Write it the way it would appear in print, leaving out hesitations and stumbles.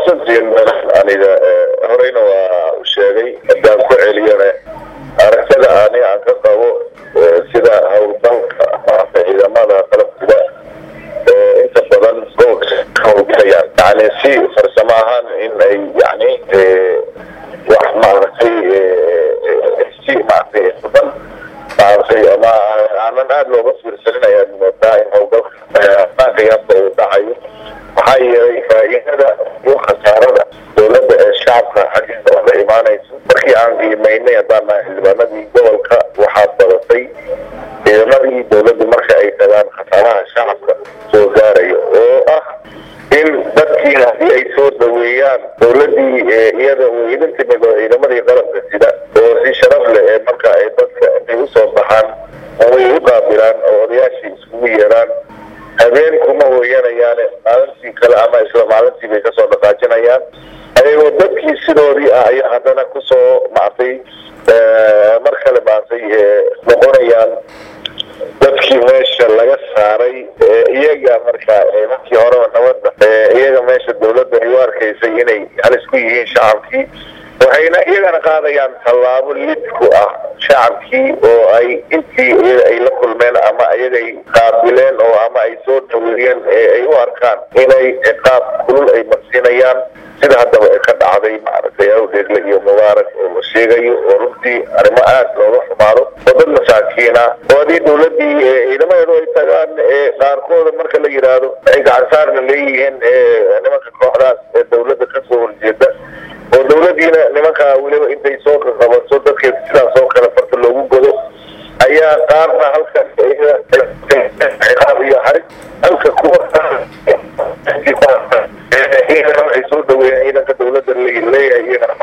ومحسن aniga horeyna waa u sheegay hadaan ku celiyana aragtida aan ka qabo sida hawlgalka ciidamada qalabka inta badan hawlgalayaan yani si farsamo ahaan in ay yani wax maaragtay si maaragtay badan ama aanan aad looga fiirsanaya moodaa in hawlgalka qiyaasta uu dhacayo waxaa yeelay faa'iidada iyo khasaarada dowladda ee shacabka xaggiisa oo la imaanayso markii aan qiimaynay haddaan xildhibaanadii gobolka waxaa badatay ciidamadii dowladda marka ay tagaan khasaaraha shacabka soo gaarayo oo ah in dadkii haddii ay soo dhaweeyaan dowladdii iyada uu idin timid oo ciidamadii qalabka sida oo si sharaf leh ee marka ay dadka intay usoo baxaan way u qaabilaan oo odayaashii iskugu yeeraan habeen kuma hooyanayaane maalintii kale ama isla maalintii bay kasoo dhaqaajinayaan ayagoo dadkii sidoodii ah ayaa haddana kusoo maartay mar kale maartay noqonayaan dadkii meesha laga saaray iyaga marka markii horeba nabadda iyaga meesha dowladda ay u arkaysay inay halis ku yihiin shacabkii waxayna iyagana qaadayaan tallaabo lid ku ah shacabkii oo ay intii ay la kulmeen ama ayagay qaabileen oo ama ay soo dhaweeyeen ay u arkaan inay ciqaab kulul ay marsiinayaan sida haddaba ka dhacday maaragtay awdeegle iyo mubaarak oo la sheegayo oo runtii arrimo aad looga xumaado oo dad masaakiina oo haddii dowladdii ciidamadeedu ay tagaan qaarkooda marka la yidhaahdo ay gacansaarna leeyihiin nimanka kooxdaas ee dowladda kasoo horjeeda oo dowladdiina nimankaa weliba intay soo qabato dadkeeda sidaas oo kale farta loogu godo ayaa qaarna halkan ciqaab iyo xarig halka kuwa ay soo dhaweeyeen ciidanka dowladda leeyahay iyagana